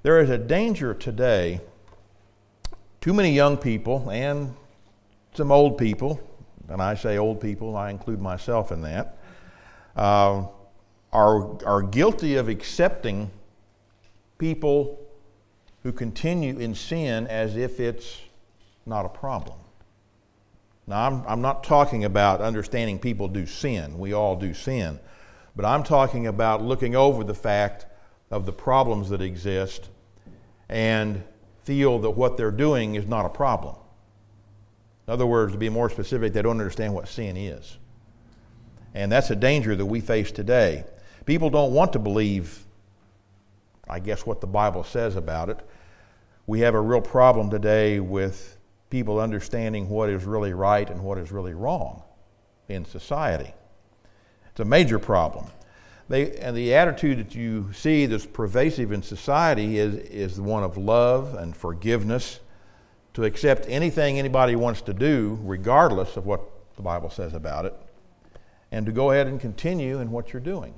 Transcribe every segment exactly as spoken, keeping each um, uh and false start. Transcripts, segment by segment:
There is a danger today, too many young people and some old people, and I say old people, I include myself in that, uh, are, are guilty of accepting people who continue in sin as if it's not a problem. Now, I'm, I'm not talking about understanding people do sin. We all do sin. But I'm talking about looking over the fact of the problems that exist and feel that what they're doing is not a problem. In other words, to be more specific, they don't understand what sin is. And that's a danger that we face today. People don't want to believe, I guess, what the Bible says about it. We have a real problem today with people understanding what is really right and what is really wrong in society. It's a major problem. They, and the attitude that you see that's pervasive in society is, is the one of love and forgiveness, to accept anything anybody wants to do, regardless of what the Bible says about it, and to go ahead and continue in what you're doing.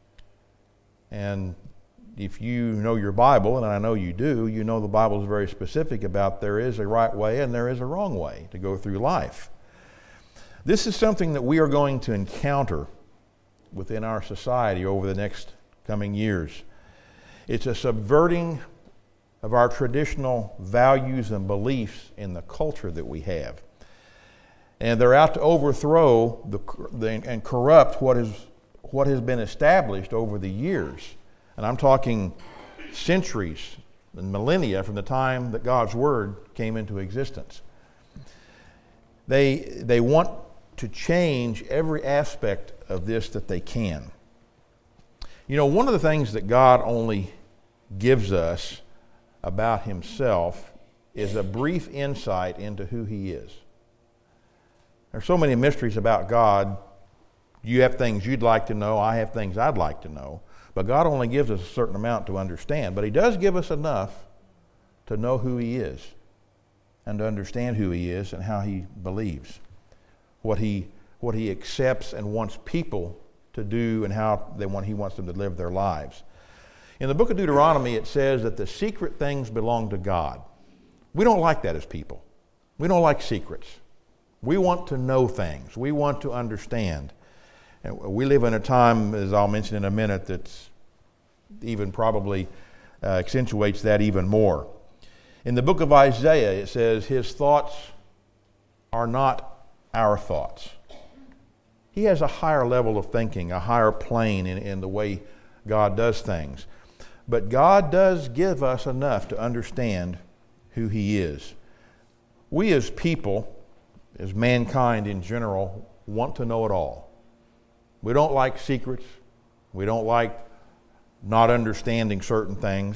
And if you know your Bible, and I know you do, you know the Bible is very specific about there is a right way and there is a wrong way to go through life. This is something that we are going to encounter within our society over the next coming years. It's a subverting of our traditional values and beliefs in the culture that we have. And they're out to overthrow the, the, and corrupt what is, what has been established over the years. And I'm talking centuries and millennia from the time that God's Word came into existence. They, they want to change every aspect of this that they can. You know, one of the things that God only gives us about Himself is a brief insight into who He is. There's so many mysteries about God. You have things you'd like to know. I have things I'd like to know. But God only gives us a certain amount to understand. But He does give us enough to know who He is and to understand who He is and how He believes, what He what He accepts and wants people to do and how they want He wants them to live their lives. In the book of Deuteronomy, it says that the secret things belong to God. We don't like that as people. We don't like secrets. We want to know things. We want to understand. And we live in a time, as I'll mention in a minute, that's even probably uh, accentuates that even more. In the book of Isaiah, it says, His thoughts are not our thoughts. He has a higher level of thinking, a higher plane in, in the way God does things. But God does give us enough to understand who He is. We as people, as mankind in general, want to know it all. We don't like secrets. We don't like not understanding certain things.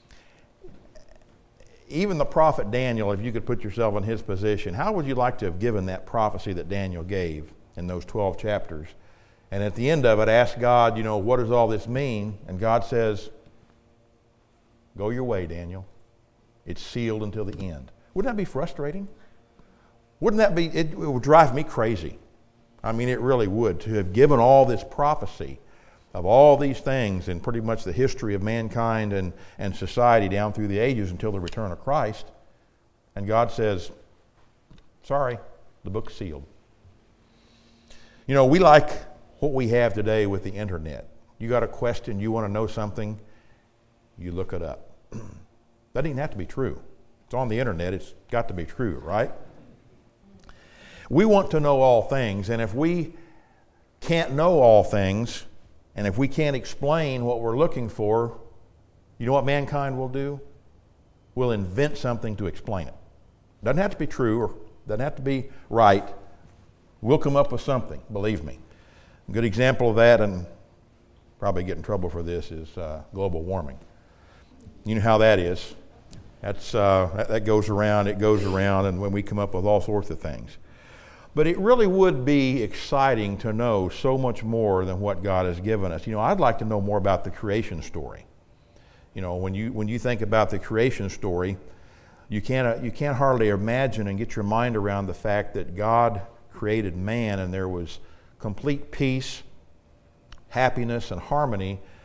Even the prophet Daniel, if you could put yourself in his position, how would you like to have given that prophecy that Daniel gave in those twelve chapters? And at the end of it, ask God, you know, what does all this mean? And God says, go your way, Daniel. It's sealed until the end. Wouldn't that be frustrating? Wouldn't that be, it, it would drive me crazy. I mean, it really would, to have given all this prophecy of all these things and pretty much the history of mankind and, and society down through the ages until the return of Christ. And God says, sorry, the book's sealed. You know, we like what we have today with the internet. You got a question, you want to know something, you look it up. That doesn't have to be true. It's on the internet, it's got to be true, right? We want to know all things, and if we can't know all things, and if we can't explain what we're looking for, you know what mankind will do? We'll invent something to explain it. Doesn't have to be true, or doesn't have to be right. We'll come up with something, believe me. A good example of that, and probably get in trouble for this, is uh, global warming. You know how that is. That's uh, that, that goes around, it goes around, and when we come up with all sorts of things. But it really would be exciting to know so much more than what God has given us. You know, I'd like to know more about the creation story. You know, when you when you think about the creation story, you can't you can't hardly imagine and get your mind around the fact that God created man and there was complete peace, happiness, and harmony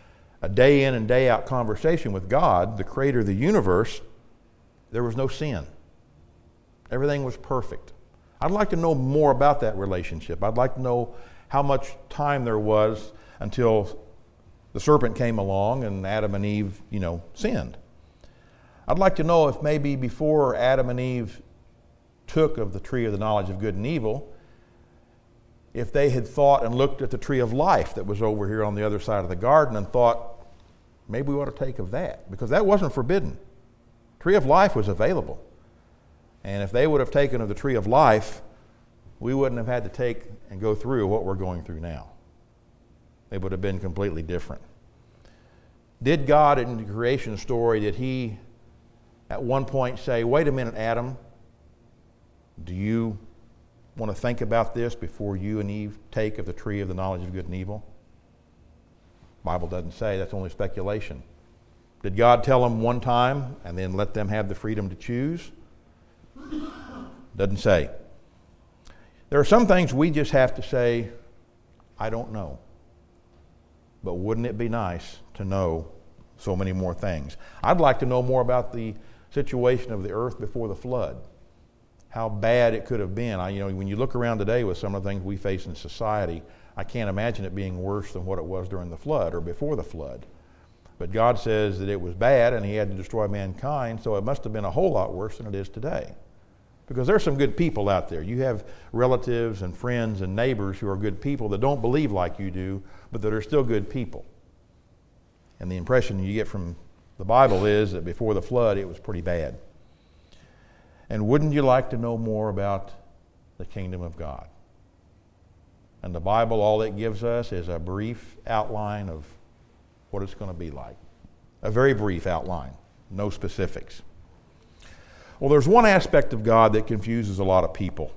a day in and day out conversation with God, the creator of the universe, there was no sin. Everything was perfect. I'd like to know more about that relationship. I'd like to know how much time there was until the serpent came along and Adam and Eve, you know, sinned. I'd like to know if maybe before Adam and Eve took of the tree of the knowledge of good and evil, if they had thought and looked at the tree of life that was over here on the other side of the garden and thought, maybe we ought to take of that, because that wasn't forbidden. Tree of life was available. And if they would have taken of the tree of life, we wouldn't have had to take and go through what we're going through now. It would have been completely different. Did God in the creation story, did he at one point say, wait a minute, Adam, do you want to think about this before you and Eve take of the tree of the knowledge of good and evil? The Bible doesn't say. That's only speculation. Did God tell them one time and then let them have the freedom to choose? Doesn't say. There are some things we just have to say, I don't know. But wouldn't it be nice to know so many more things? I'd like to know more about the situation of the earth before the flood. How bad it could have been. I, you know, when you look around today with some of the things we face in society, I can't imagine it being worse than what it was during the flood or before the flood. But God says that it was bad and he had to destroy mankind, so it must have been a whole lot worse than it is today. Because there's some good people out there. You have relatives and friends and neighbors who are good people that don't believe like you do, but that are still good people. And the impression you get from the Bible is that before the flood, it was pretty bad. And wouldn't you like to know more about the kingdom of God? And the Bible, all it gives us is a brief outline of what it's going to be like. A very brief outline, no specifics. Well, there's one aspect of God that confuses a lot of people,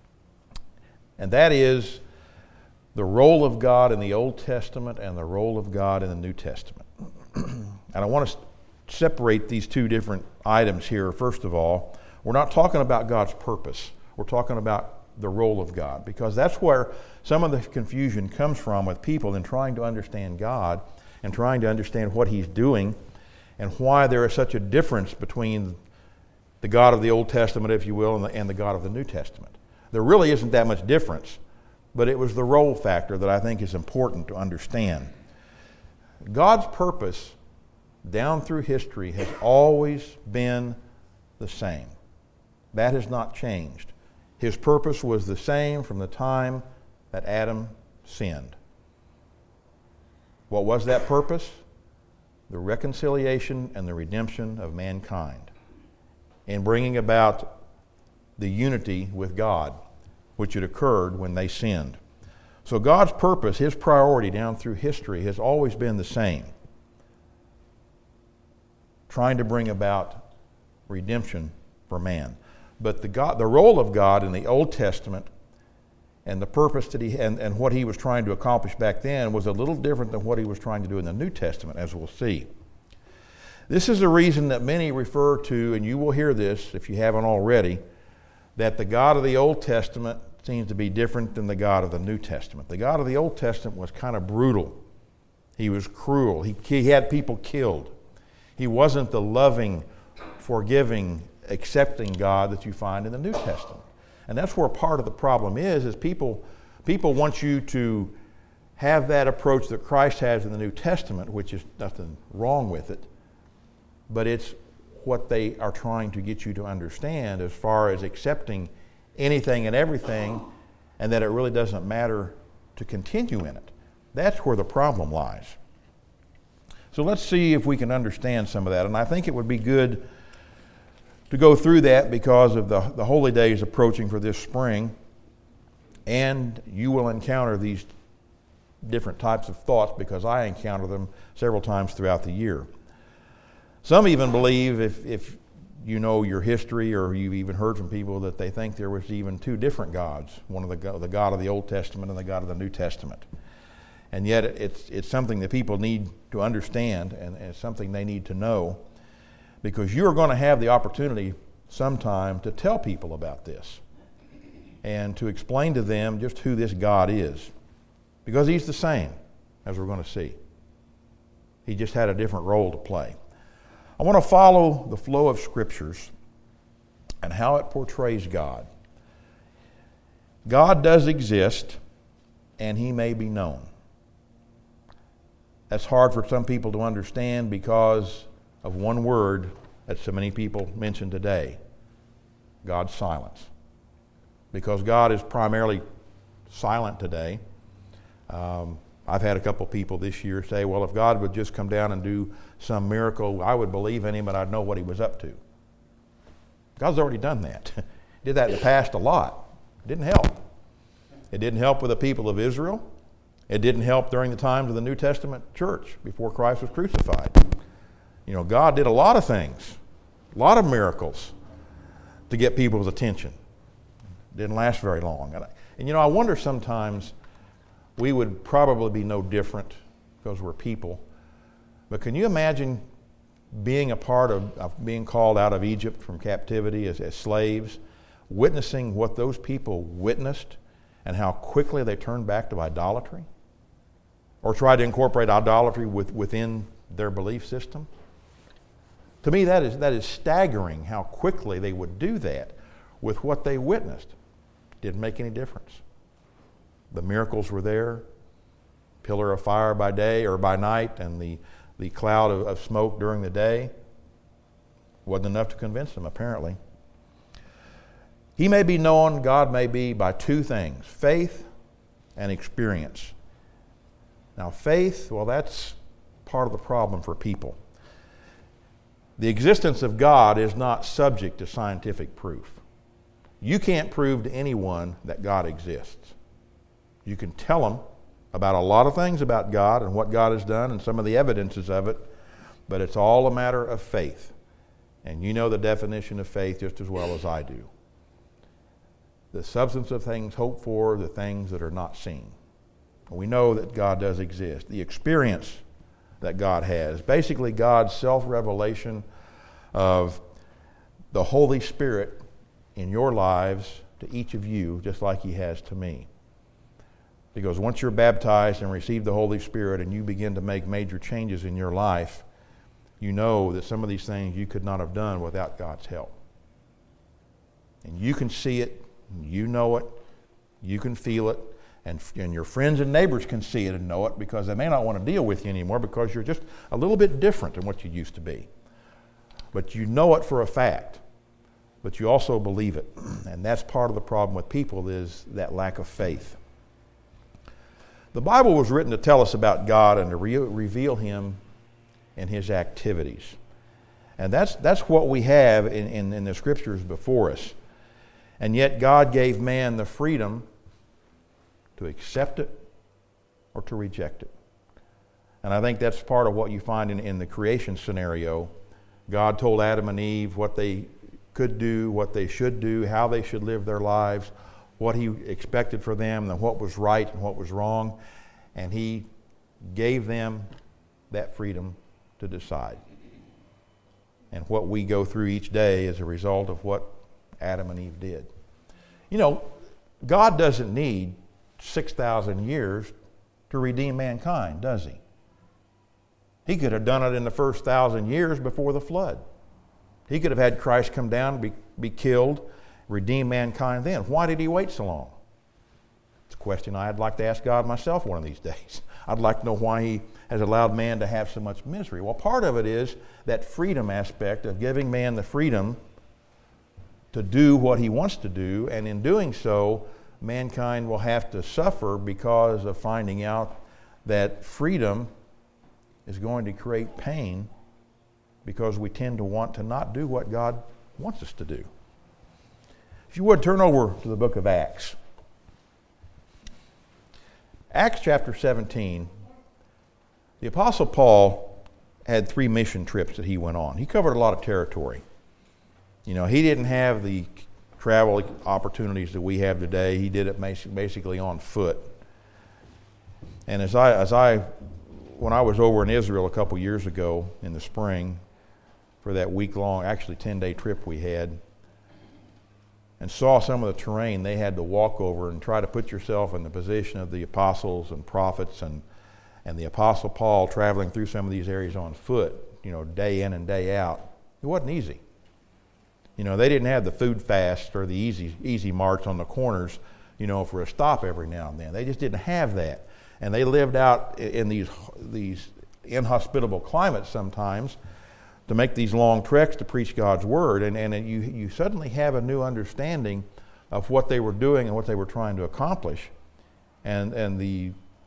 and that is the role of God in the Old Testament and the role of God in the New Testament. And I want to separate these two different items here. First of all, we're not talking about God's purpose. We're talking about the role of God, because that's where some of the confusion comes from with people in trying to understand God and trying to understand what He's doing and why there is such a difference between the God of the Old Testament, if you will, and the, and the God of the New Testament. There really isn't that much difference, but it was the role factor that I think is important to understand. God's purpose down through history has always been the same. That has not changed. His purpose was the same from the time that Adam sinned. What was that purpose? The reconciliation and the redemption of mankind, in bringing about the unity with God, which had occurred when they sinned. So God's purpose, His priority down through history has always been the same. Trying to bring about redemption for man. But the God, the role of God in the Old Testament and the purpose that he and, and what He was trying to accomplish back then was a little different than what He was trying to do in the New Testament, as we'll see. This is a reason that many refer to, and you will hear this if you haven't already, that the God of the Old Testament seems to be different than the God of the New Testament. The God of the Old Testament was kind of brutal. He was cruel. He, he had people killed. He wasn't the loving, forgiving, accepting God that you find in the New Testament. And that's where part of the problem is, is people, people want you to have that approach that Christ has in the New Testament, which is nothing wrong with it, but it's what they are trying to get you to understand as far as accepting anything and everything, and that it really doesn't matter to continue in it. That's where the problem lies. So let's see if we can understand some of that. And I think it would be good to go through that because of the, the holy days approaching for this spring. And you will encounter these different types of thoughts because I encounter them several times throughout the year. Some even believe, if, if you know your history or you've even heard from people, that they think there was even two different gods, one of the, the God of the Old Testament and the God of the New Testament. And yet it's, it's something that people need to understand, and, and it's something they need to know, because you are going to have the opportunity sometime to tell people about this and to explain to them just who this God is, because He's the same, as we're going to see. He just had a different role to play. I want to follow the flow of Scriptures and how it portrays God. God does exist, and He may be known. That's hard for some people to understand because of one word that so many people mention today: God's silence. Because God is primarily silent today. Um, I've had a couple people this year say, well, if God would just come down and do some miracle, I would believe in Him and I'd know what He was up to. God's already done that. Did that in the past a lot. It didn't help. It didn't help with the people of Israel. It didn't help during the times of the New Testament church before Christ was crucified. You know, God did a lot of things, a lot of miracles to get people's attention. It didn't last very long. And, and you know, I wonder sometimes, we would probably be no different because we're people. But can you imagine being a part of, of being called out of Egypt from captivity as, as slaves, witnessing what those people witnessed and how quickly they turned back to idolatry? Or tried to incorporate idolatry with, within their belief system? To me, that is, that is staggering how quickly they would do that with what they witnessed. Didn't make any difference. The miracles were there, pillar of fire by day or by night, and the, the cloud of, of smoke during the day. Wasn't enough to convince them, apparently. He may be known, God may be, by two things: faith and experience. Now, faith, well, that's part of the problem for people. The existence of God is not subject to scientific proof. You can't prove to anyone that God exists. You can tell them about a lot of things about God and what God has done and some of the evidences of it, but it's all a matter of faith. And you know the definition of faith just as well as I do. The substance of things hoped for, the things that are not seen. We know that God does exist. The experience that God has, basically God's self-revelation of the Holy Spirit in your lives to each of you, just like He has to me. Because once you're baptized and receive the Holy Spirit and you begin to make major changes in your life, you know that some of these things you could not have done without God's help. And you can see it, you know it, you can feel it, and, and your friends and neighbors can see it and know it because they may not want to deal with you anymore because you're just a little bit different than what you used to be. But you know it for a fact, but you also believe it. And that's part of the problem with people, is that lack of faith. The Bible was written to tell us about God and to re- reveal Him and His activities. And that's that's what we have in, in, in the Scriptures before us. And yet God gave man the freedom to accept it or to reject it. And I think that's part of what you find in, in the creation scenario. God told Adam and Eve what they could do, what they should do, how they should live their lives, what He expected for them, and what was right and what was wrong. And He gave them that freedom to decide. And what we go through each day is a result of what Adam and Eve did. You know, God doesn't need six thousand years to redeem mankind, does He? He could have done it in the first thousand years before the flood. He could have had Christ come down, be, be killed, redeem mankind then. Why did He wait so long? It's a question I'd like to ask God myself one of these days. I'd like to know why He has allowed man to have so much misery. Well, part of it is that freedom aspect of giving man the freedom to do what he wants to do, and in doing so, mankind will have to suffer because of finding out that freedom is going to create pain because we tend to want to not do what God wants us to do. If you would, turn over to the book of Acts. Acts chapter seventeen, the Apostle Paul had three mission trips that he went on. He covered a lot of territory. You know, he didn't have the travel opportunities that we have today. He did it basically on foot. And as I, as I, when I was over in Israel a couple years ago in the spring for that week-long, actually ten-day trip we had, and saw some of the terrain they had to walk over and try to put yourself in the position of the apostles and prophets and, and the Apostle Paul traveling through some of these areas on foot, you know, day in and day out, it wasn't easy. You know, they didn't have the food fast or the easy easy march on the corners, you know, for a stop every now and then. They just didn't have that. And they lived out in these these inhospitable climates sometimes to make these long treks to preach God's word. And, and you, you suddenly have a new understanding of what they were doing and what they were trying to accomplish, and and the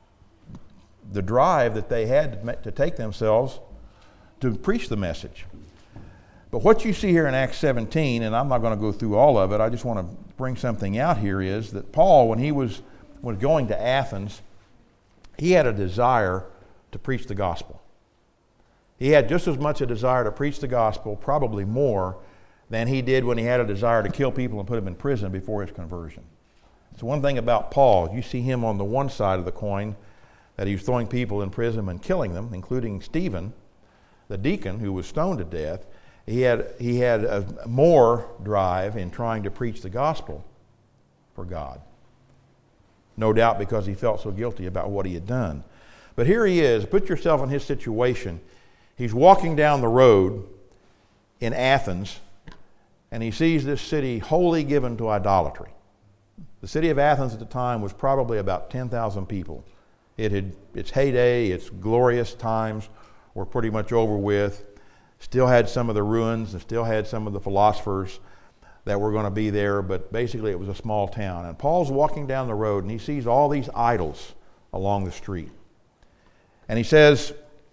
the drive that they had to, to take themselves to preach the message. But what you see here in Acts seventeen, and I'm not going to go through all of it, I just want to bring something out here, is that Paul, when he was, was going to Athens, he had a desire to preach the gospel. He had just as much a desire to preach the gospel, probably more, than he did when he had a desire to kill people and put them in prison before his conversion. So one thing about Paul, you see him on the one side of the coin, that he was throwing people in prison and killing them, including Stephen, the deacon who was stoned to death. He had he had a more drive in trying to preach the gospel for God. No doubt because he felt so guilty about what he had done. But here he is. Put yourself in his situation. He's walking down the road in Athens, and he sees this city wholly given to idolatry. The city of Athens at the time was probably about ten thousand people. It had its heyday, its glorious times were pretty much over with. Still had some of the ruins and still had some of the philosophers that were going to be there, but basically it was a small town. And Paul's walking down the road and he sees all these idols along the street. And he says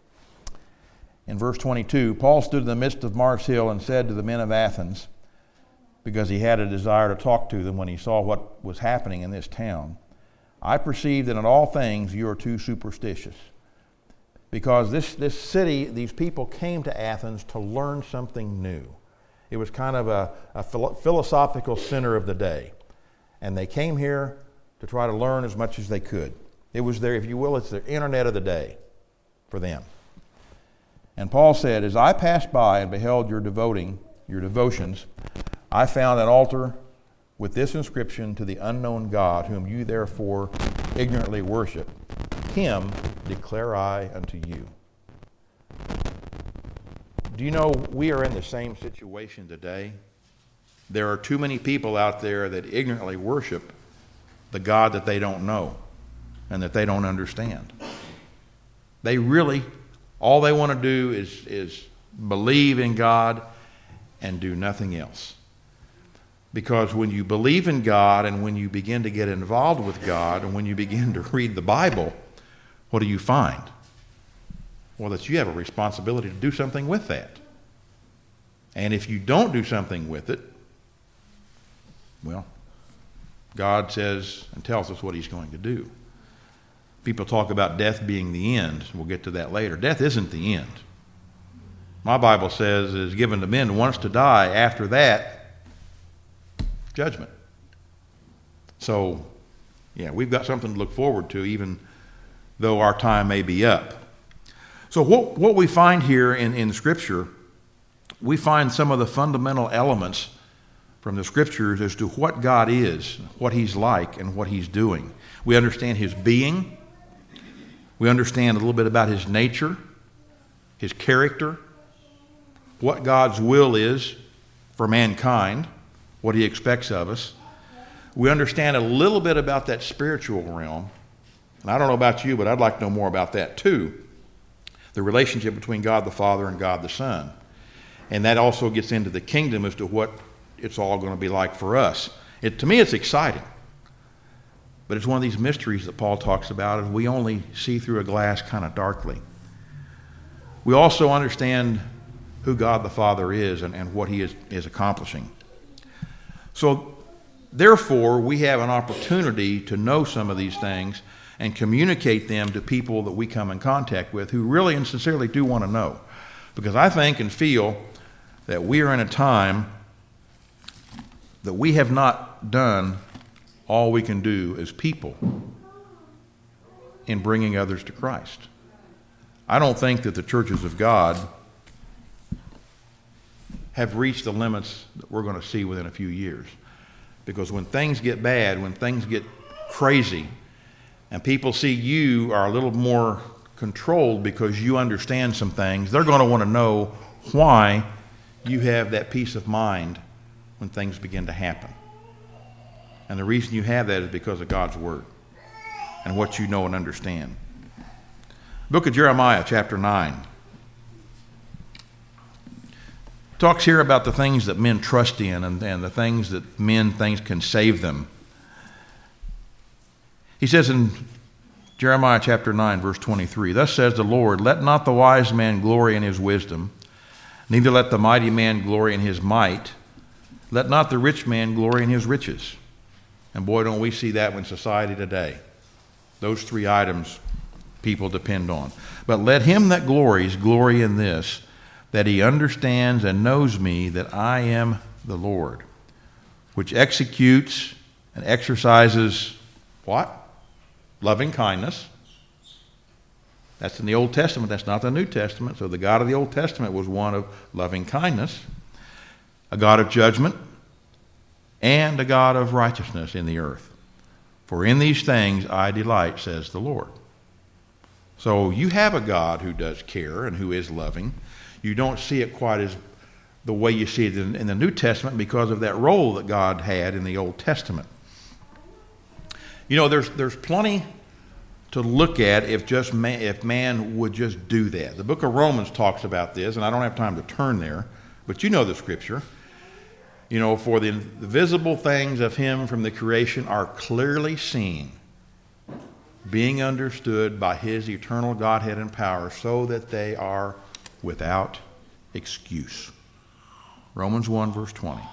in verse twenty-two, Paul stood in the midst of Mars Hill and said to the men of Athens, because he had a desire to talk to them when he saw what was happening in this town, I perceive that in all things you are too superstitious. Because this, this city, these people came to Athens to learn something new. It was kind of a, a philosophical center of the day. And they came here to try to learn as much as they could. It was their, if you will, it's the internet of the day for them. And Paul said, as I passed by and beheld your devoting, your devotions, I found an altar with this inscription, to the unknown God, whom you therefore ignorantly worship. Him declare I unto you. Do you know we are in the same situation today? There are too many people out there that ignorantly worship the God that they don't know and that they don't understand. They really, all they want to do is, is believe in God and do nothing else. Because when you believe in God and when you begin to get involved with God and when you begin to read the Bible, what do you find? Well, that you have a responsibility to do something with that. And if you don't do something with it, well, God says and tells us what he's going to do. People talk about death being the end. We'll get to that later. Death isn't the end. My Bible says it is given to men once to die. After that, judgment. So, yeah, we've got something to look forward to, even though our time may be up. So what, what we find here in, in Scripture, we find some of the fundamental elements from the Scriptures as to what God is, what he's like, and what he's doing. We understand his being. We understand a little bit about his nature, his character, what God's will is for mankind, what he expects of us. We understand a little bit about that spiritual realm. And I don't know about you, but I'd like to know more about that too. The relationship between God the Father and God the Son. And that also gets into the kingdom as to what it's all going to be like for us. It, to me, it's exciting. But it's one of these mysteries that Paul talks about, and we only see through a glass kind of darkly. We also understand who God the Father is and, and what he is, is accomplishing. So, therefore, we have an opportunity to know some of these things and communicate them to people that we come in contact with who really and sincerely do want to know. Because I think and feel that we are in a time that we have not done all we can do as people in bringing others to Christ. I don't think that the churches of God have reached the limits that we're going to see within a few years. Because when things get bad, when things get crazy, and people see you are a little more controlled because you understand some things, they're going to want to know why you have that peace of mind when things begin to happen. And the reason you have that is because of God's Word and what you know and understand. Book of Jeremiah, chapter nine. Talks here about the things that men trust in and, and the things that men think can save them. He says in Jeremiah chapter nine, verse twenty-three, "Thus says the Lord, let not the wise man glory in his wisdom, neither let the mighty man glory in his might. Let not the rich man glory in his riches." And boy, don't we see that in society today. Those three items people depend on. "But let him that glories glory in this, that he understands and knows me, that I am the Lord, which executes and exercises" what? Loving kindness. That's in the Old Testament. That's not the New Testament. So the God of the Old Testament was one of loving kindness, a God of judgment, and a God of righteousness in the earth. "For in these things I delight, says the Lord." So you have a God who does care and who is loving. You don't see it quite as the way you see it in, in the New Testament because of that role that God had in the Old Testament. You know, there's there's plenty to look at if just man, if man would just do that. The book of Romans talks about this, and I don't have time to turn there, but you know the scripture. You know, "For the visible things of him from the creation are clearly seen, being understood by his eternal Godhead and power, so that they are without excuse." Romans one, verse twenty.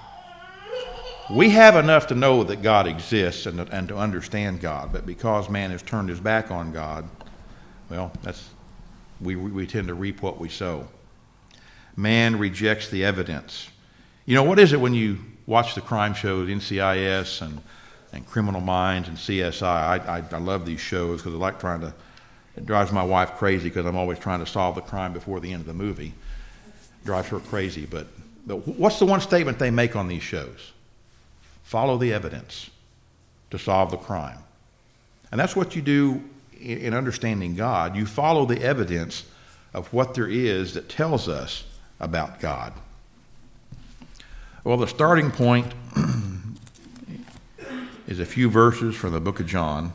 We have enough to know that God exists and to, and to understand God, but because man has turned his back on God, well, that's we, we tend to reap what we sow. Man rejects the evidence. You know, what is it when you watch the crime shows, N C I S and, and Criminal Minds and C S I? I, I, I love these shows because I like trying to, it drives my wife crazy because I'm always trying to solve the crime before the end of the movie. It drives her crazy, but, but what's the one statement they make on these shows? Follow the evidence to solve the crime. And that's what you do in understanding God. You follow the evidence of what there is that tells us about God. Well, the starting point is a few verses from the book of John.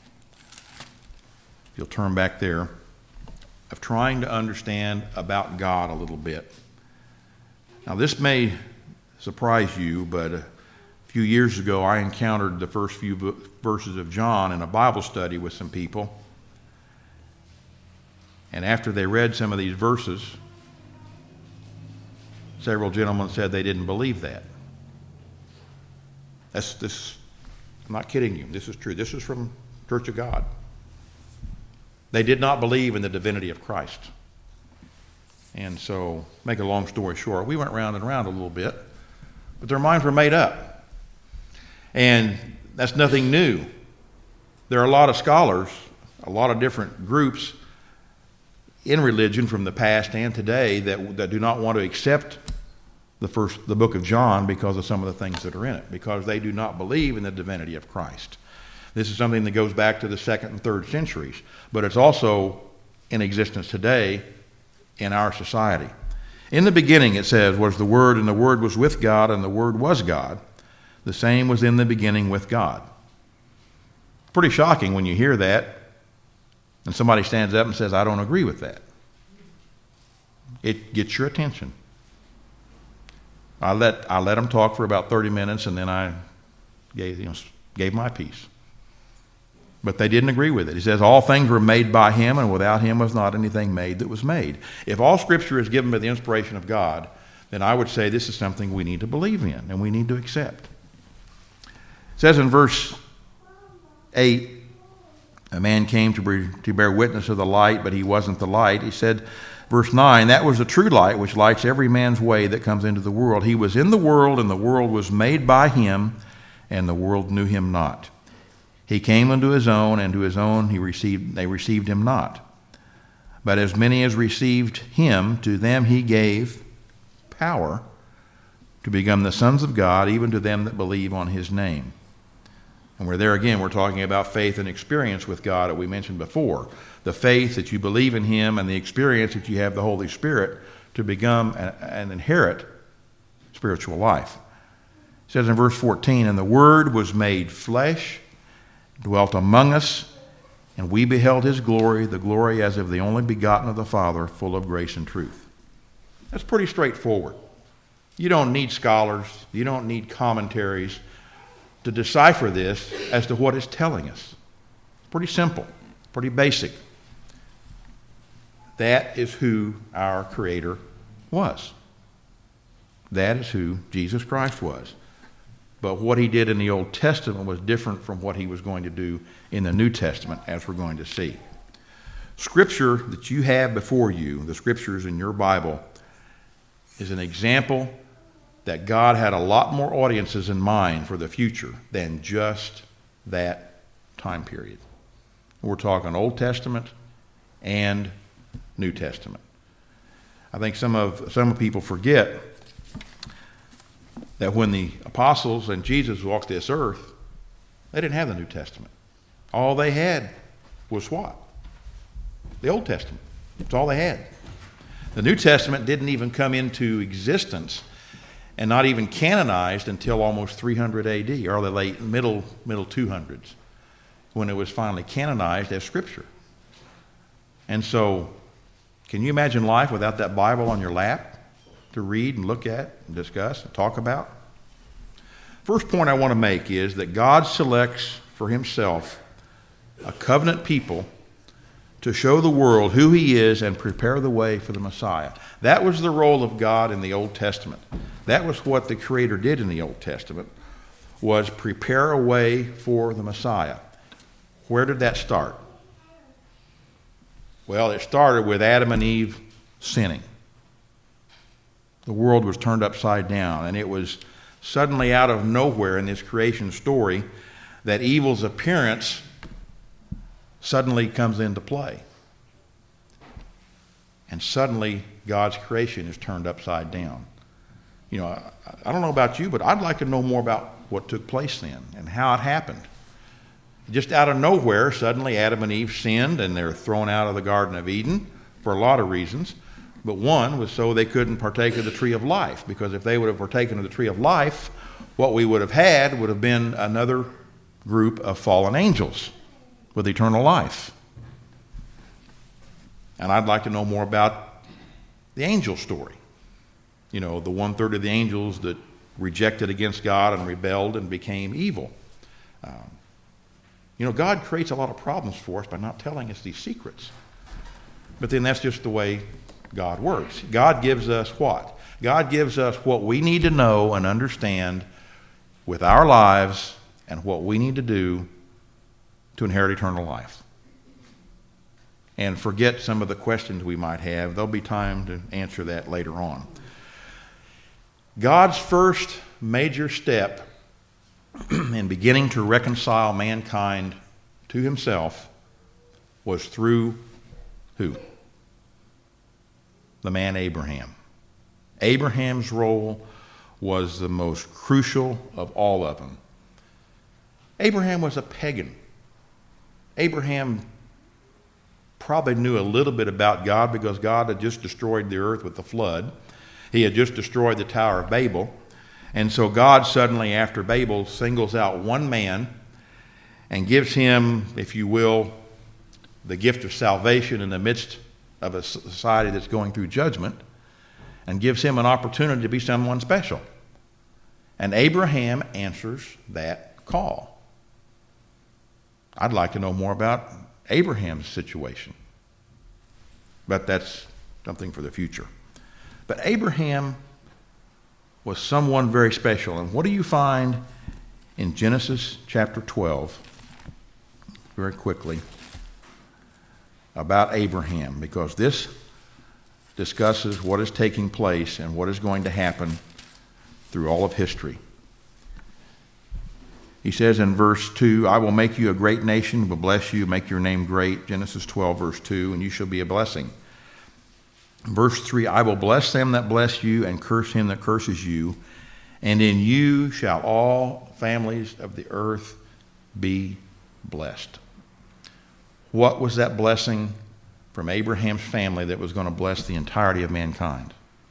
If you'll turn back there, of trying to understand about God a little bit. Now, this may surprise you, but a few years ago I encountered the first few verses of John in a Bible study with some people. And after they read some of these verses, several gentlemen said they didn't believe that. That's this. I'm not kidding you. This is true. This is from Church of God. They did not believe in the divinity of Christ. And so, make a long story short, we went round and round a little bit, but their minds were made up. And that's nothing new. There are a lot of scholars, a lot of different groups in religion from the past and today that, that do not want to accept the first, the book of John because of some of the things that are in it, because they do not believe in the divinity of Christ. This is something that goes back to the second and third centuries, but it's also in existence today in our society. In the beginning, it says, was the Word, and the Word was with God, and the Word was God. The same was in the beginning with God. Pretty shocking when you hear that, and somebody stands up and says, I don't agree with that. It gets your attention. I let I let them talk for about thirty minutes, and then I gave, you know, gave my piece. But they didn't agree with it. He says, all things were made by him, and without him was not anything made that was made. If all Scripture is given by the inspiration of God, then I would say this is something we need to believe in and we need to accept. It says in verse eight, a man came to, be, to bear witness of the light, but he wasn't the light. He said, verse nine, that was the true light, which lights every man's way that comes into the world. He was in the world, and the world was made by him, and the world knew him not. He came unto his own, and to his own he received, they received him not. But as many as received him, to them he gave power to become the sons of God, even to them that believe on his name, And we're there again, we're talking about faith and experience with God that we mentioned before. The faith that you believe in him and the experience that you have the Holy Spirit to become and inherit spiritual life. It says in verse fourteen, and the Word was made flesh, dwelt among us, and we beheld his glory, the glory as of the only begotten of the Father, full of grace and truth. That's pretty straightforward. You don't need scholars, you don't need commentaries to decipher this as to what it's telling us. Pretty simple, pretty basic. That is who our Creator was. That is who Jesus Christ was. But what he did in the Old Testament was different from what he was going to do in the New Testament, as we're going to see. Scripture that you have before you, the scriptures in your Bible, is an example that God had a lot more audiences in mind for the future than just that time period. We're talking Old Testament and New Testament. I think some of some people forget that when the apostles and Jesus walked this earth, they didn't have the New Testament. All they had was what? The Old Testament. That's all they had. The New Testament didn't even come into existence and not even canonized until almost three hundred A D, or the late middle middle two hundreds, when it was finally canonized as Scripture. And so, can you imagine life without that Bible on your lap to read and look at and discuss and talk about? First point I want to make is that God selects for himself a covenant people to show the world who he is and prepare the way for the Messiah. That was the role of God in the Old Testament. That was what the Creator did in the Old Testament, was prepare a way for the Messiah. Where did that start? Well, it started with Adam and Eve sinning. The world was turned upside down, and it was suddenly out of nowhere in this creation story that evil's appearance suddenly comes into play. And suddenly God's creation is turned upside down. You know, I, I don't know about you, but I'd like to know more about what took place then and how it happened. Just out of nowhere, suddenly Adam and Eve sinned, and they're thrown out of the Garden of Eden for a lot of reasons. But one was so they couldn't partake of the tree of life, because if they would have partaken of the tree of life, what we would have had would have been another group of fallen angels with eternal life. And I'd like to know more about the angel story. You know, the one-third of the angels that rejected against God and rebelled and became evil. Um, you know, God creates a lot of problems for us by not telling us these secrets. But then that's just the way God works. God gives us what? God gives us what we need to know and understand with our lives and what we need to do to inherit eternal life. And forget some of the questions we might have. There'll be time to answer that later on. God's first major step in beginning to reconcile mankind to himself was through who? The man Abraham. Abraham's role was the most crucial of all of them. Abraham was a pagan. Abraham probably knew a little bit about God because God had just destroyed the earth with the flood. He had just destroyed the Tower of Babel. And so God suddenly, after Babel, singles out one man and gives him, if you will, the gift of salvation in the midst of a society that's going through judgment, and gives him an opportunity to be someone special. And Abraham answers that call. I'd like to know more about Abraham's situation, but that's something for the future. But Abraham was someone very special. And what do you find in Genesis chapter twelve, very quickly, about Abraham? Because this discusses what is taking place and what is going to happen through all of history. He says in verse two, I will make you a great nation, will bless you, make your name great. Genesis twelve, verse two, and you shall be a blessing. Verse three, I will bless them that bless you and curse him that curses you. And in you shall all families of the earth be blessed. What was that blessing from Abraham's family that was going to bless the entirety of mankind?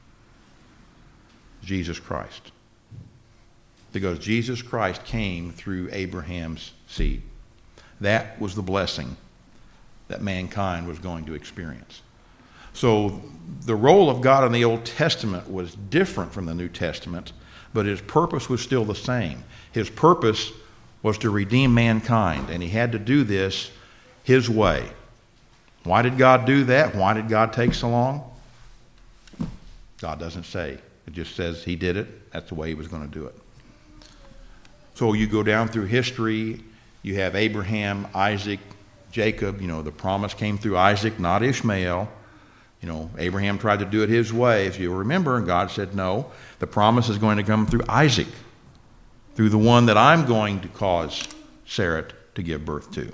Jesus Christ. Because Jesus Christ came through Abraham's seed. That was the blessing that mankind was going to experience. So the role of God in the Old Testament was different from the New Testament, but his purpose was still the same. His purpose was to redeem mankind, and he had to do this his way. Why did God do that? Why did God take so long? God doesn't say. It just says he did it. That's the way he was going to do it. So you go down through history, you have Abraham, Isaac, Jacob. You know, the promise came through Isaac, not Ishmael. You know, Abraham tried to do it his way, if you remember, and God said, no, the promise is going to come through Isaac, through the one that I'm going to cause Sarah to give birth to.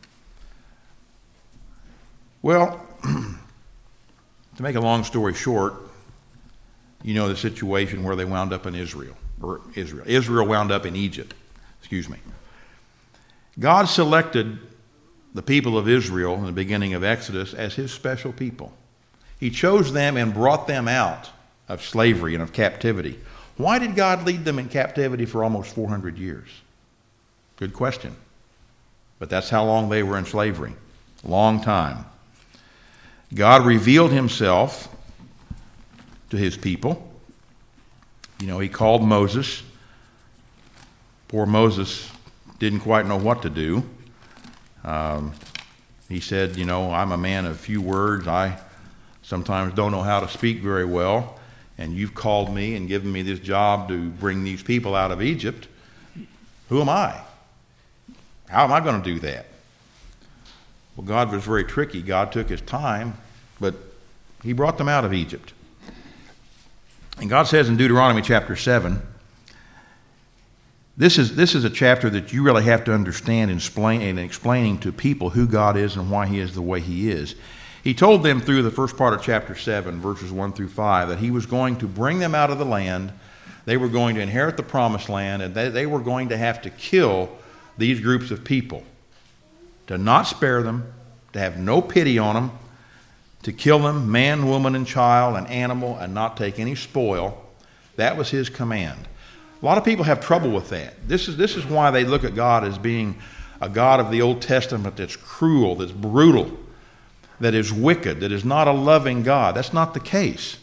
Well, to make a long story short, you know the situation where they wound up in Israel, or Israel. Israel wound up in Egypt, excuse me. God selected the people of Israel in the beginning of Exodus as his special people. He chose them and brought them out of slavery and of captivity. Why did God lead them in captivity for almost four hundred years? Good question. But that's how long they were in slavery. Long time. God revealed himself to his people. You know, he called Moses. Poor Moses didn't quite know what to do. Um, he said, you know, I'm a man of few words. I sometimes don't know how to speak very well. And you've called me and given me this job to bring these people out of Egypt. Who am I? How am I going to do that? Well, God was very tricky. God took his time, but he brought them out of Egypt. And God says in Deuteronomy chapter seven, this is, this is a chapter that you really have to understand in explain, in explaining to people who God is and why he is the way he is. He told them through the first part of chapter seven, verses one through five, that he was going to bring them out of the land. They were going to inherit the promised land, and they, they were going to have to kill these groups of people, to not spare them, to have no pity on them, to kill them, man, woman, and child, and animal, and not take any spoil. That was his command. A lot of people have trouble with that. This is, this is why they look at God as being a God of the Old Testament that's cruel, that's brutal, that is wicked, that is not a loving God. That's not the case.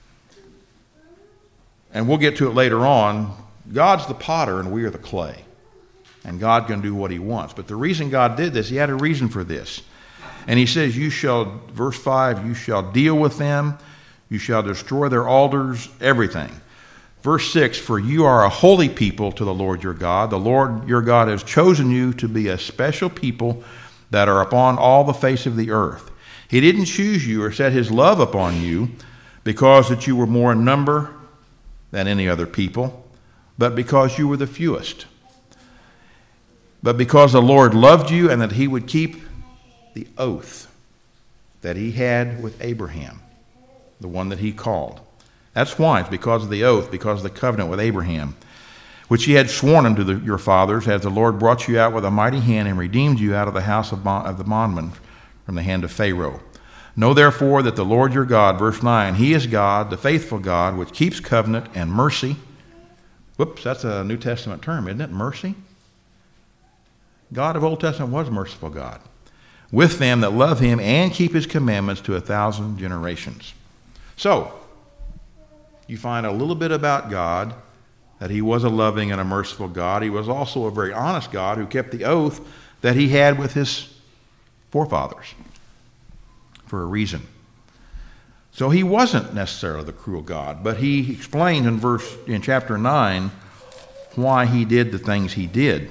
And we'll get to it later on. God's the potter and we are the clay. And God can do what he wants. But the reason God did this, he had a reason for this. And he says, you shall, verse five, you shall deal with them, you shall destroy their altars, everything. Verse six, for you are a holy people to the Lord your God. The Lord your God has chosen you to be a special people that are upon all the face of the earth. He didn't choose you or set his love upon you because that you were more in number than any other people, but because you were the fewest. But because the Lord loved you and that he would keep the oath that he had with Abraham, the one that he called. That's why. It's because of the oath, because of the covenant with Abraham, which he had sworn unto the, your fathers, as the Lord brought you out with a mighty hand and redeemed you out of the house of, bond, of the bondman from the hand of Pharaoh. Know therefore that the Lord your God, verse nine, he is God, the faithful God, which keeps covenant and mercy. Whoops, that's a New Testament term, isn't it? Mercy? God of Old Testament was a merciful God, with them that love him and keep his commandments to a thousand generations. So, you find a little bit about God, that he was a loving and a merciful God. He was also a very honest God who kept the oath that he had with his forefathers for a reason. So he wasn't necessarily the cruel God, but he explained in verse in chapter nine why he did the things he did.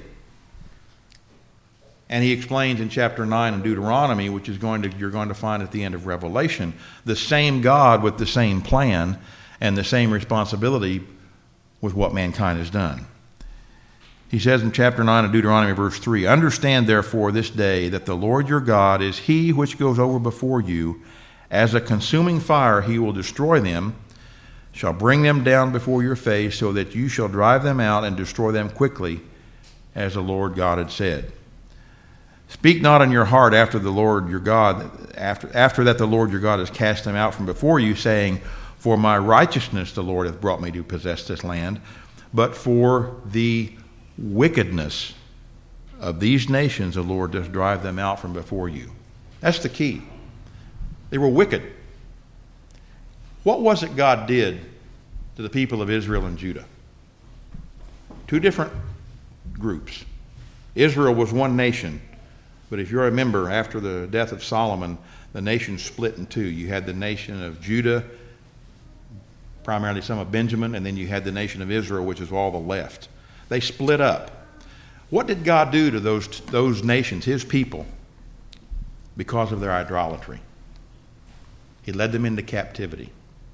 And he explains in chapter nine in Deuteronomy, which is going to you're going to find at the end of Revelation, the same God with the same plan and the same responsibility with what mankind has done. He says in chapter nine of Deuteronomy, verse three, understand therefore this day that the Lord your God is he which goes over before you. As a consuming fire he will destroy them, shall bring them down before your face, so that you shall drive them out and destroy them quickly, as the Lord God had said. Speak not in your heart after the Lord your God, after, after that the Lord your God has cast them out from before you, saying, for my righteousness the Lord hath brought me to possess this land, but for the wickedness of these nations the Lord does drive them out from before you. That's the key. They were wicked. What was it God did to the people of Israel and Judah? Two different groups. Israel was one nation, but if you remember, after the death of Solomon, the nation split in two. You had the nation of Judah, primarily some of Benjamin, and then you had the nation of Israel, which is all the left. They split up. What did God do to those, those nations, his people, because of their idolatry? He led them into captivity.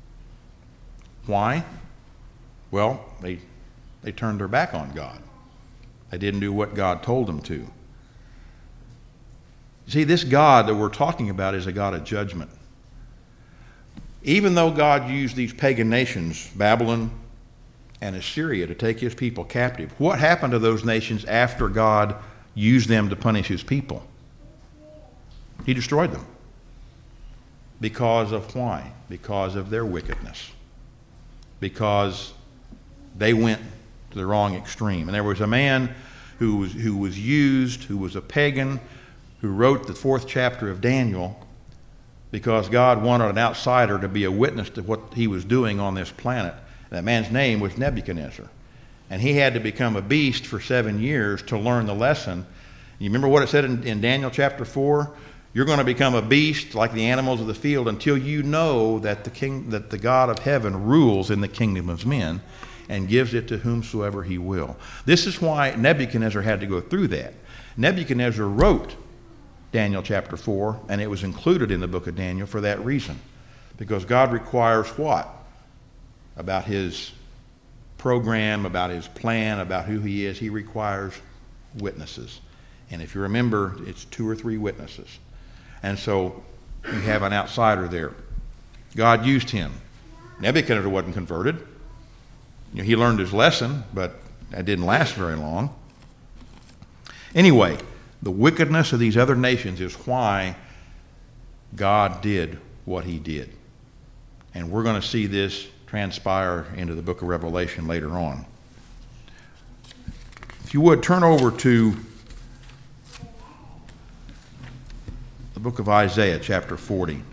Why? Well, they, they turned their back on God. They didn't do what God told them to. See, this God that we're talking about is a God of judgment. Even though God used these pagan nations, Babylon and Assyria, to take his people captive, what happened to those nations after God used them to punish his people? He destroyed them. Because of why? Because of their wickedness. Because they went to the wrong extreme. And there was a man who was, who was used, who was a pagan, who wrote the fourth chapter of Daniel because God wanted an outsider to be a witness to what he was doing on this planet. That man's name was Nebuchadnezzar. And he had to become a beast for seven years to learn the lesson. You remember what it said in, in Daniel chapter four? You're going to become a beast like the animals of the field until you know that the king, that the God of heaven rules in the kingdom of men and gives it to whomsoever he will. This is why Nebuchadnezzar had to go through that. Nebuchadnezzar wrote Daniel chapter four, and it was included in the book of Daniel for that reason. Because God requires what? About his program, about his plan, about who he is. He requires witnesses. And if you remember, it's two or three witnesses. And so you have an outsider there. God used him. Nebuchadnezzar wasn't converted. You know, he learned his lesson, but that didn't last very long. Anyway, the wickedness of these other nations is why God did what he did. And we're going to see this transpire into the book of Revelation later on. If you would, turn over to the book of Isaiah, chapter forty.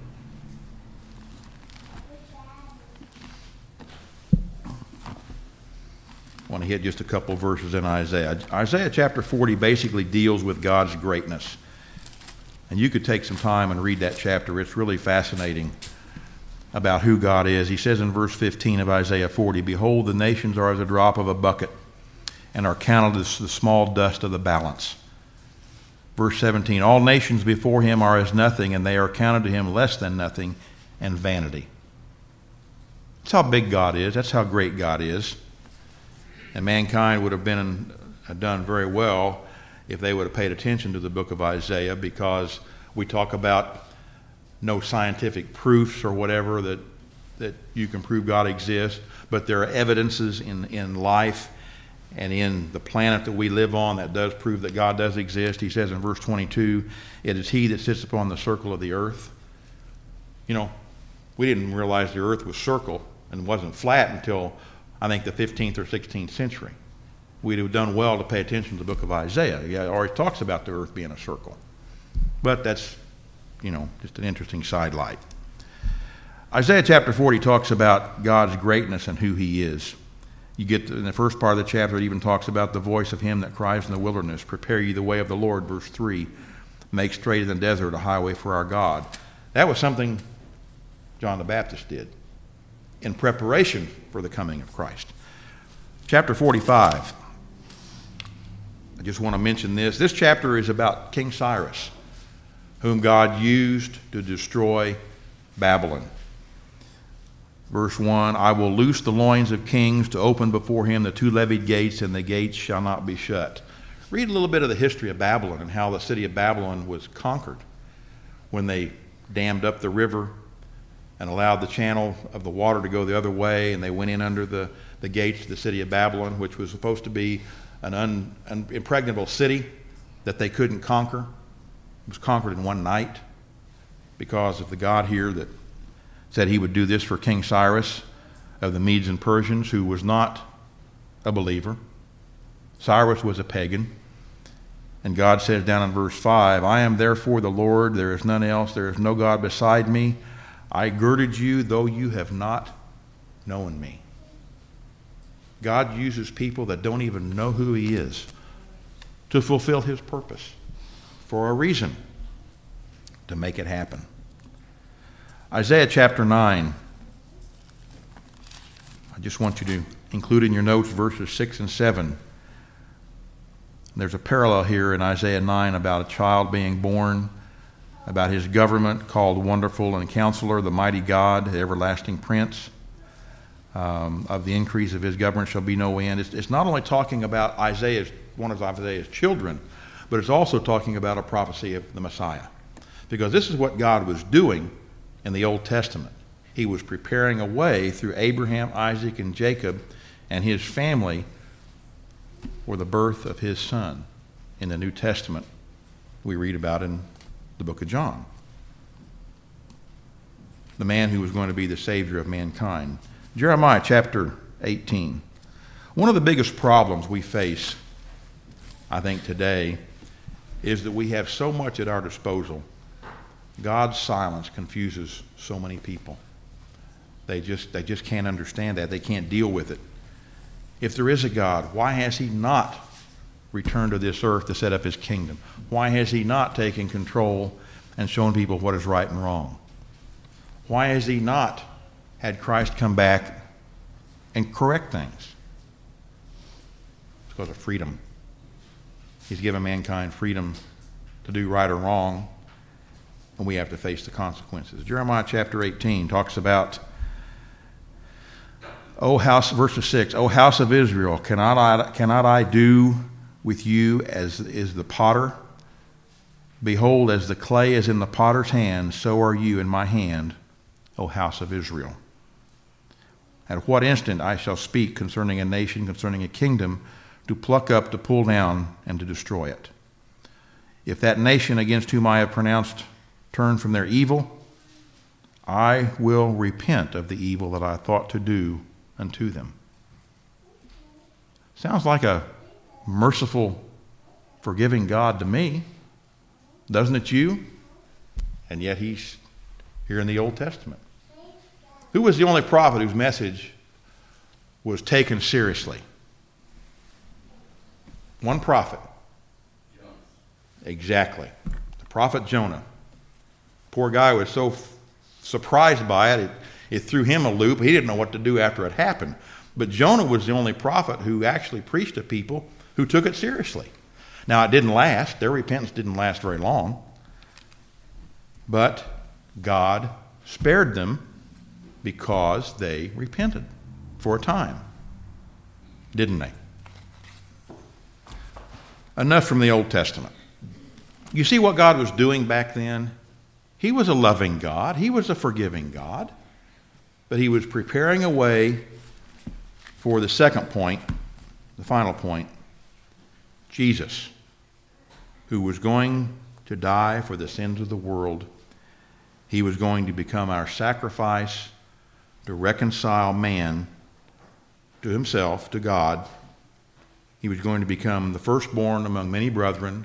I want to hit just a couple of verses in Isaiah. Isaiah chapter forty basically deals with God's greatness. And you could take some time and read that chapter. It's really fascinating about who God is. He says in verse fifteen of Isaiah forty, behold, the nations are as a drop of a bucket and are counted as the small dust of the balance. Verse seventeen, all nations before him are as nothing, and they are counted to him less than nothing and vanity. That's how big God is. That's how great God is. And mankind would have been have done very well if they would have paid attention to the book of Isaiah, because we talk about no scientific proofs or whatever that that you can prove God exists, but there are evidences in, in life and in the planet that we live on that does prove that God does exist. He says in verse twenty-two, it is he that sits upon the circle of the earth. You know, we didn't realize the earth was circle and wasn't flat until I think the fifteenth or sixteenth century. We'd have done well to pay attention to the book of Isaiah. He already talks about the earth being a circle. But that's, you know, just an interesting sidelight. Isaiah chapter forty talks about God's greatness and who he is. You get to, in the first part of the chapter, it even talks about the voice of him that cries in the wilderness, prepare ye the way of the Lord, verse three, make straight in the desert a highway for our God. That was something John the Baptist did in preparation for the coming of Christ. Chapter forty-five. I just want to mention this. This chapter is about King Cyrus, whom God used to destroy Babylon. Verse one, I will loose the loins of kings to open before him the two-levied gates, and the gates shall not be shut. Read a little bit of the history of Babylon and how the city of Babylon was conquered when they dammed up the river and allowed the channel of the water to go the other way, and they went in under the, the gates of the city of Babylon, which was supposed to be an, un, an impregnable city that they couldn't conquer. It was conquered in one night because of the God here that said he would do this for King Cyrus of the Medes and Persians, who was not a believer. Cyrus was a pagan. And God says down in verse five, I am therefore the Lord, there is none else, there is no God beside me. I girded you, though you have not known me. God uses people that don't even know who he is to fulfill his purpose for a reason, to make it happen. Isaiah chapter nine. I just want you to include in your notes verses six and seven. There's a parallel here in Isaiah nine about a child being born, about his government called Wonderful and Counselor, the Mighty God, the Everlasting Prince. Um, of the increase of his government shall be no end. It's, it's not only talking about Isaiah's, one of Isaiah's children, but it's also talking about a prophecy of the Messiah. Because this is what God was doing in the Old Testament. He was preparing a way through Abraham, Isaac, and Jacob and his family for the birth of his son in the New Testament we read about in the book of John. The man who was going to be the Savior of mankind. Jeremiah chapter eighteen. One of the biggest problems we face, I think, today is that we have so much at our disposal. God's silence confuses so many people. They just, they just can't understand that. They can't deal with it. If there is a God, why has he not returned to this earth to set up his kingdom? Why has he not taken control and shown people what is right and wrong? Why has he not had Christ come back and correct things? It's because of freedom. He's given mankind freedom to do right or wrong, and we have to face the consequences. Jeremiah chapter eighteen talks about, O house, verse six, O house of Israel, cannot I, cannot I do with you as is the potter? Behold, as the clay is in the potter's hand, so are you in my hand, O house of Israel. At what instant I shall speak concerning a nation, concerning a kingdom, to pluck up, to pull down, and to destroy it. If that nation against whom I have pronounced turn from their evil, I will repent of the evil that I thought to do unto them. Sounds like a merciful, forgiving God to me, doesn't it you? And yet he's here in the Old Testament. Who was the only prophet whose message was taken seriously? One prophet. Jonah. Exactly. The prophet Jonah. Poor guy was so f- surprised by it, it, it threw him a loop. He didn't know what to do after it happened. But Jonah was the only prophet who actually preached to people who took it seriously. Now, it didn't last. Their repentance didn't last very long. But God spared them because they repented for a time. Didn't they? Enough from the Old Testament. You see what God was doing back then? He was a loving God. He was a forgiving God. But he was preparing a way for the second point, the final point, Jesus, who was going to die for the sins of the world. He was going to become our sacrifice to reconcile man to himself, to God. He was going to become the firstborn among many brethren.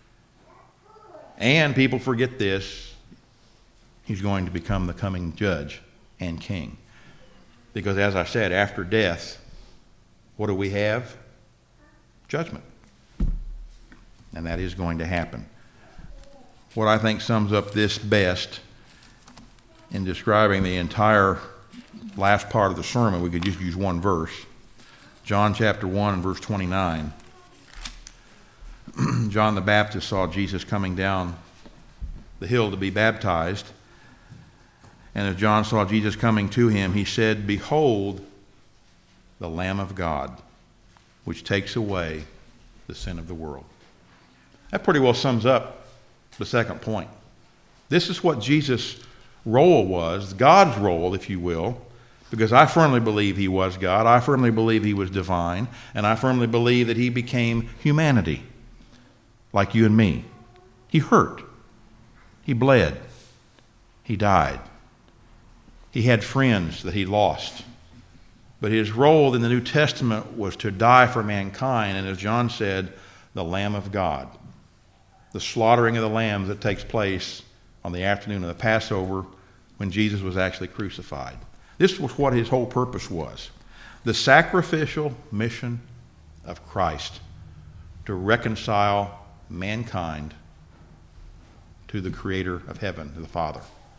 And people forget this, he's going to become the coming judge and king. Because as I said, after death, what do we have? Judgment. And that is going to happen. What I think sums up this best in describing the entire last part of the sermon, we could just use one verse. John chapter one and verse twenty-nine. John the Baptist saw Jesus coming down the hill to be baptized. And as John saw Jesus coming to him, he said, Behold, the Lamb of God, which takes away the sin of the world. That pretty well sums up the second point. This is what Jesus' role was, God's role, if you will, because I firmly believe he was God. I firmly believe he was divine. And I firmly believe that he became humanity, like you and me. He hurt. He bled. He died. He had friends that he lost. But his role in the New Testament was to die for mankind. And as John said, the Lamb of God. The slaughtering of the lambs that takes place on the afternoon of the Passover when Jesus was actually crucified. This was what his whole purpose was. The sacrificial mission of Christ to reconcile mankind to the Creator of heaven, to the Father.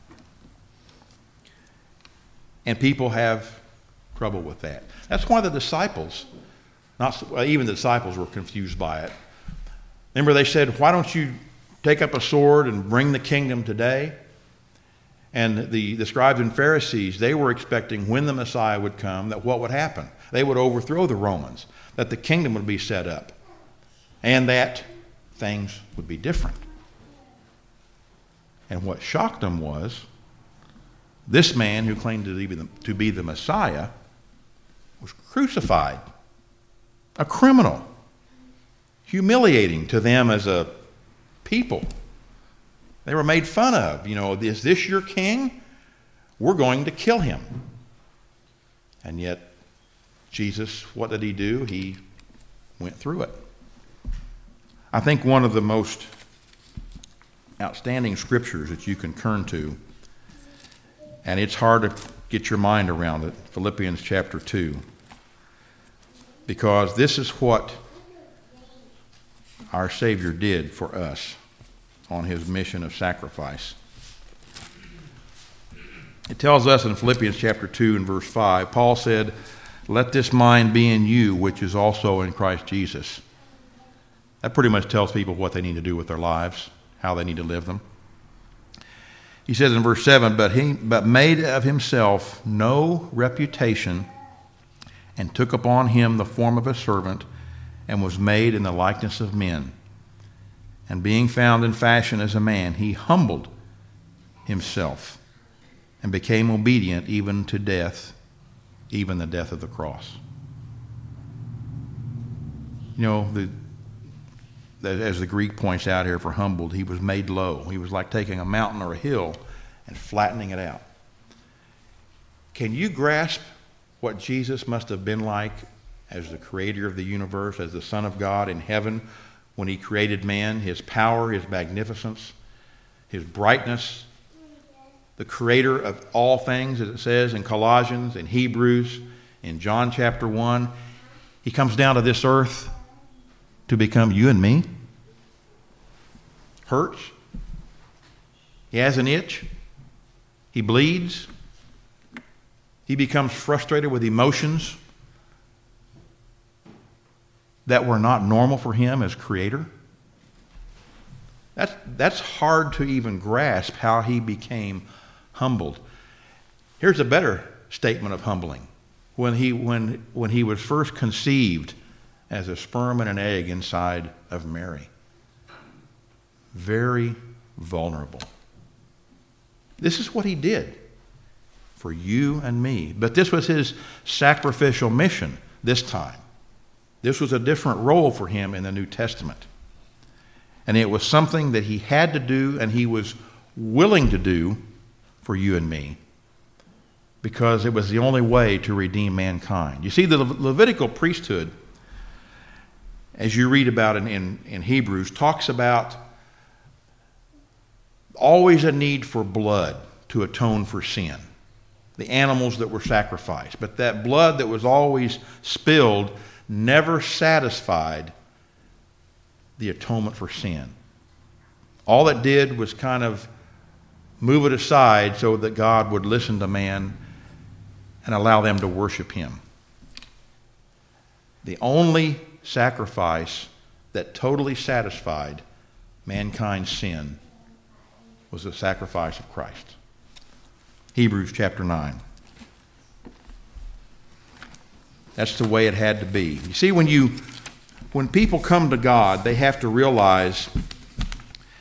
And people have trouble with that. That's why the disciples, not well, even the disciples were confused by it. Remember they said, why don't you take up a sword and bring the kingdom today? And the, the scribes and Pharisees, they were expecting when the Messiah would come, that what would happen? They would overthrow the Romans, that the kingdom would be set up, and that things would be different. And what shocked them was this man who claimed to be the, to be the Messiah was crucified, a criminal, humiliating to them as a people. They were made fun of. You know, is this your king? We're going to kill him. And yet, Jesus, what did he do? He went through it. I think one of the most outstanding scriptures that you can turn to, and it's hard to get your mind around it, Philippians chapter two, because this is what our Savior did for us on his mission of sacrifice. It tells us in Philippians chapter two and verse five, Paul said, let this mind be in you, which is also in Christ Jesus. That pretty much tells people what they need to do with their lives, how they need to live them. He says in verse seven, but he but made of himself no reputation, and took upon him the form of a servant, and was made in the likeness of men. And being found in fashion as a man, he humbled himself and became obedient even to death, even the death of the cross. You know, the, as the Greek points out here for humbled, he was made low. He was like taking a mountain or a hill and flattening it out. Can you grasp what Jesus must have been like as the creator of the universe, as the Son of God in heaven, when he created man, his power, his magnificence, his brightness, the creator of all things, as it says in Colossians, in Hebrews, in John chapter one. He comes down to this earth to become you and me. Hurts. He has an itch. He bleeds. He becomes frustrated with emotions that were not normal for him as creator. That's, that's hard to even grasp how he became humbled. Here's a better statement of humbling. When he, when, when he was first conceived as a sperm and an egg inside of Mary. Very vulnerable. This is what he did for you and me. But this was his sacrificial mission this time. This was a different role for him in the New Testament. And it was something that he had to do and he was willing to do for you and me, because it was the only way to redeem mankind. You see, the Le- Levitical priesthood, as you read about in, in, in Hebrews, talks about always a need for blood to atone for sin. The animals that were sacrificed. But that blood that was always spilled never satisfied the atonement for sin. All it did was kind of move it aside so that God would listen to man and allow them to worship him. The only sacrifice that totally satisfied mankind's sin was the sacrifice of Christ. Hebrews chapter nine. That's the way it had to be. You see, when you when people come to God, they have to realize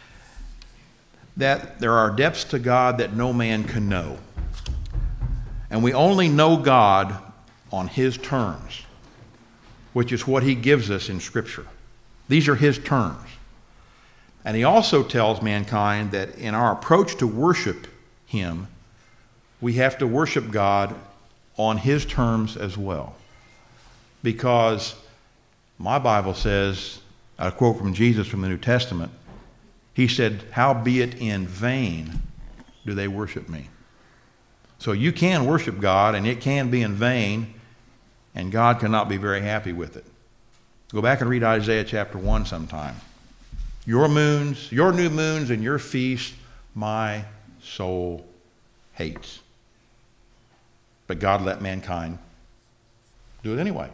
that there are depths to God that no man can know. And we only know God on his terms, which is what he gives us in Scripture. These are his terms. And he also tells mankind that in our approach to worship him, we have to worship God on his terms as well. Because my Bible says, a quote from Jesus from the New Testament, he said, "Howbeit in vain do they worship me." So you can worship God, and it can be in vain, and God cannot be very happy with it. Go back and read Isaiah chapter one sometime. Your moons, your new moons and your feasts, my soul hates. But God let mankind do it anyway.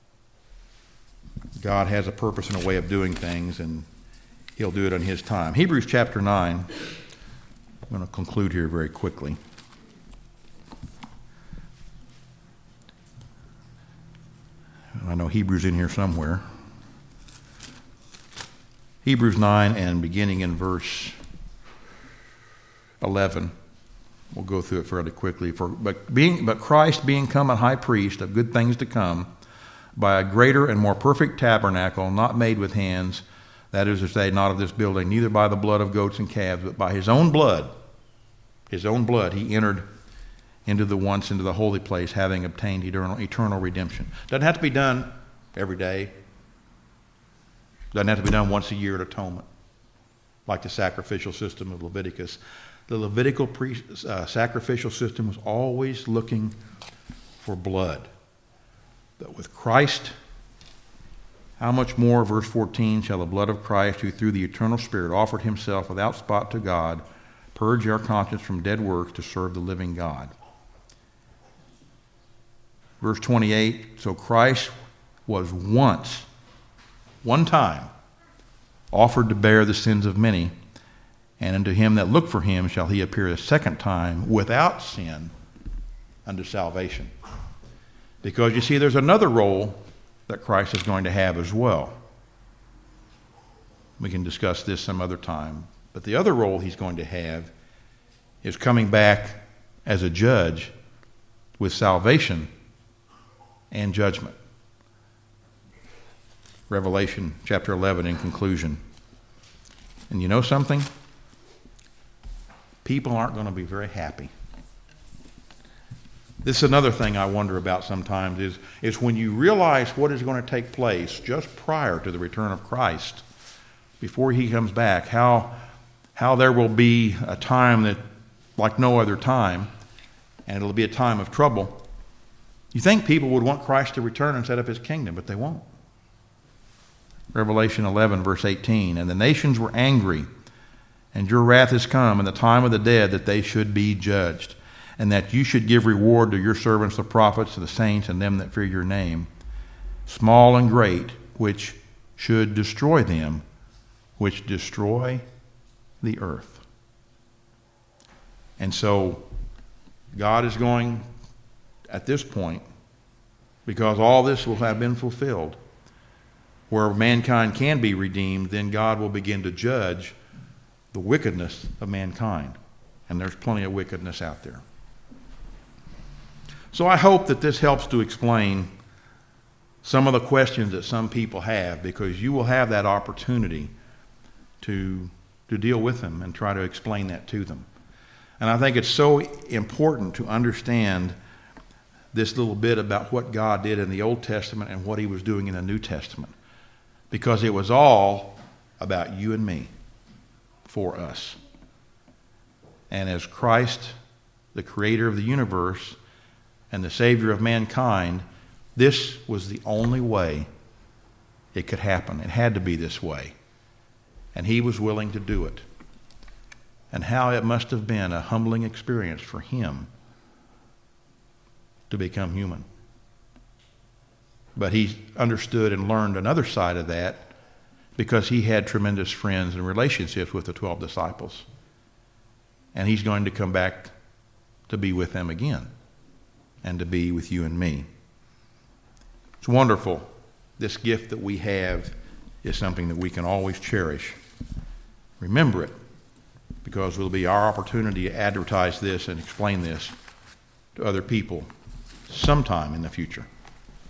God has a purpose and a way of doing things, and he'll do it on his time. Hebrews chapter nine. I'm going to conclude here very quickly. I know Hebrews in here somewhere. Hebrews nine, and beginning in verse eleven. We'll go through it fairly quickly. For but being but Christ being come a high priest of good things to come, by a greater and more perfect tabernacle, not made with hands, that is to say, not of this building, neither by the blood of goats and calves, but by his own blood, his own blood, he entered into the once into the holy place, having obtained eternal, eternal redemption. Doesn't have to be done every day. Doesn't have to be done once a year at atonement, like the sacrificial system of Leviticus. The Levitical priest, uh, sacrificial system was always looking for blood. But with Christ, how much more, verse fourteen, shall the blood of Christ, who through the eternal Spirit offered himself without spot to God, purge our conscience from dead works to serve the living God. Verse twenty-eight, so Christ was once, one time, offered to bear the sins of many, and unto him that look for him shall he appear a second time without sin unto salvation. Because you see, there's another role that Christ is going to have as well. We can discuss this some other time. But the other role he's going to have is coming back as a judge with salvation and judgment. Revelation chapter eleven in conclusion. And you know something? People aren't going to be very happy. This is another thing I wonder about sometimes is, is when you realize what is going to take place just prior to the return of Christ, before he comes back, how, how there will be a time that like no other time, and it'll be a time of trouble. You think people would want Christ to return and set up his kingdom, but they won't. Revelation eleven, verse eighteen, and the nations were angry, and your wrath is come, and the time of the dead that they should be judged, and that you should give reward to your servants the prophets, to the saints, and them that fear your name, small and great, which should destroy them, which destroy the earth. And so God is going, at this point, because all this will have been fulfilled, where mankind can be redeemed, then God will begin to judge the wickedness of mankind. And there's plenty of wickedness out there. So I hope that this helps to explain some of the questions that some people have, because you will have that opportunity to, to deal with them and try to explain that to them. And I think it's so important to understand this little bit about what God did in the Old Testament and what he was doing in the New Testament, because it was all about you and me, for us. And as Christ, the creator of the universe and the savior of mankind, this was the only way it could happen. It had to be this way. And he was willing to do it. And how it must have been a humbling experience for him to become human. But he understood and learned another side of that, because he had tremendous friends and relationships with the twelve disciples. And he's going to come back to be with them again and to be with you and me. It's wonderful. This gift that we have is something that we can always cherish. Remember it, because it will be our opportunity to advertise this and explain this to other people sometime in the future.